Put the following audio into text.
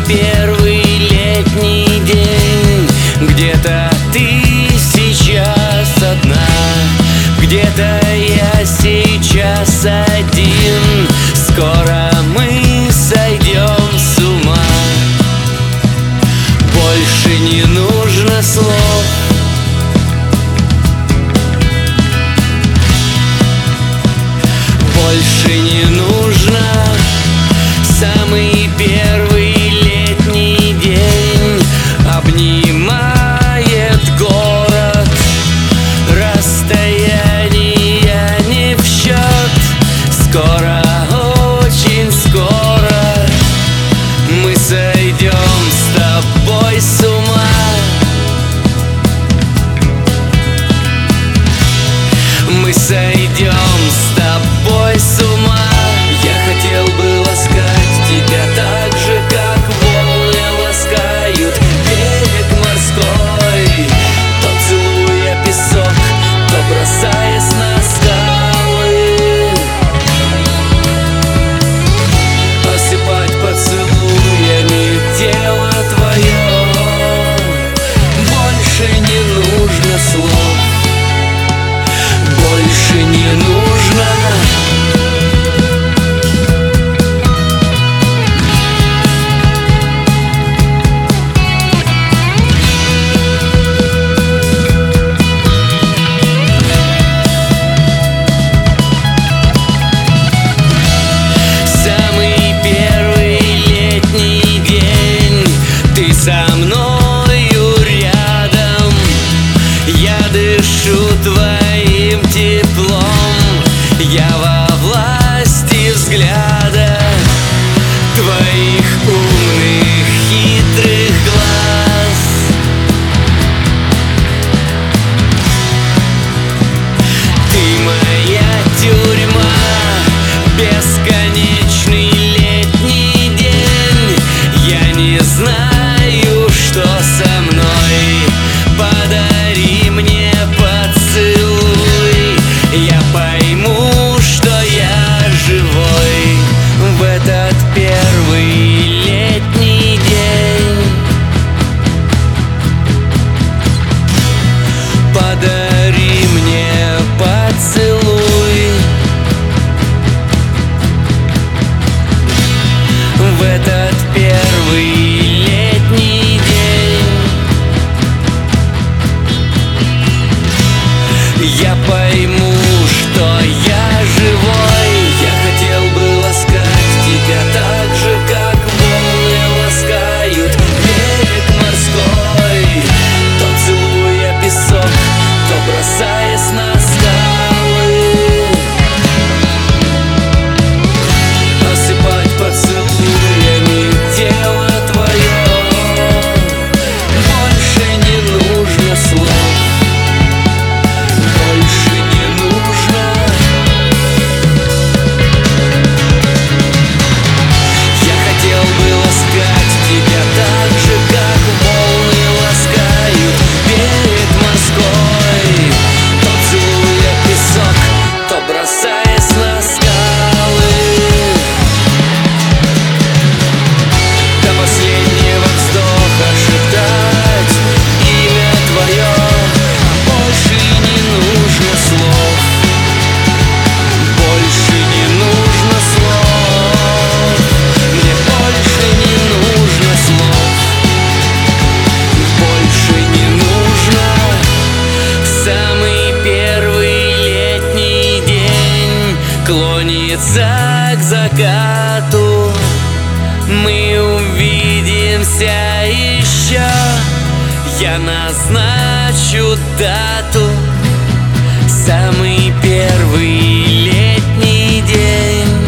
первый летний день. Где-то ты сейчас одна, где-то я сейчас один. Скоро мы сойдем с ума. Больше не нужно слов. Больше не нужно. Самый первый летний день обнимает город. Расстояние не в счет. Скоро, очень скоро мы сойдем с тобой с ума. Мы сойдем с тобой с ума. Я хотел бы ласкать тебя так же, как волны ласкают берег морской, то целуя песок, то бросаясь на скалы, осыпать поцелуями тело твое. Больше не нужно слов. Больше не нужно. Самый первый летний день ты со мною рядом. Я дышу твоим теплом. Я во власти взгляда твоих умных, хитрых глаз. Ты моя тюрьма, бесконечный летний день. Я не знаю, что со мной. Подари мне поцелуй, я пойму, что я живой в этот первый летний день. Подари мне поцелуй в этот первый летний день. Я пойму, что я живой. Я хотел бы ласкать тебя так же, как волны ласкают берег морской, то целуя песок, то бросаясь на скалы, осыпать поцелуями тело твое. Больше не нужно слов. Больше не нужно. Я хотел бы ласкать тебя так же, как волны ласкают берег морской, то целуя песок, то бросаясь на скалы, до последнего вздоха шептать имя твое. Больше не нужно слов. Больше не нужно слов. Мне больше не нужно слов. Больше не нужно. Самый первый летний день клонится к закату. Мы увидимся еще. Я назначу дату. Самый первый летний день.